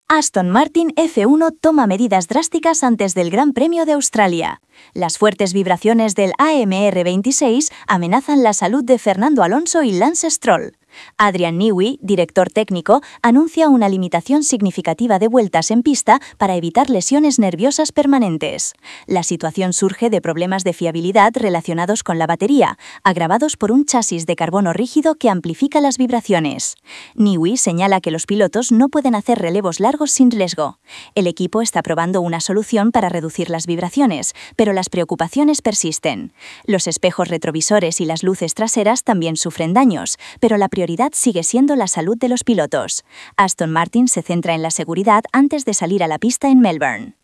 Aston Martin F1 toma medidas drásticas antes del Gran Premio de Australia. Las fuertes vibraciones del AMR26 amenazan la salud de Fernando Alonso y Lance Stroll. Adrian Newey, director técnico, anuncia una limitación significativa de vueltas en pista para evitar lesiones nerviosas permanentes. La situación surge de problemas de fiabilidad relacionados con la batería, agravados por un chasis de carbono rígido que amplifica las vibraciones. Newey señala que los pilotos no pueden hacer relevos largos sin riesgo. El equipo está probando una solución para reducir las vibraciones, pero las preocupaciones persisten. Los espejos retrovisores y las luces traseras también sufren daños, pero la prioridad sigue siendo la salud de los pilotos. Aston Martin se centra en la seguridad antes de salir a la pista en Melbourne.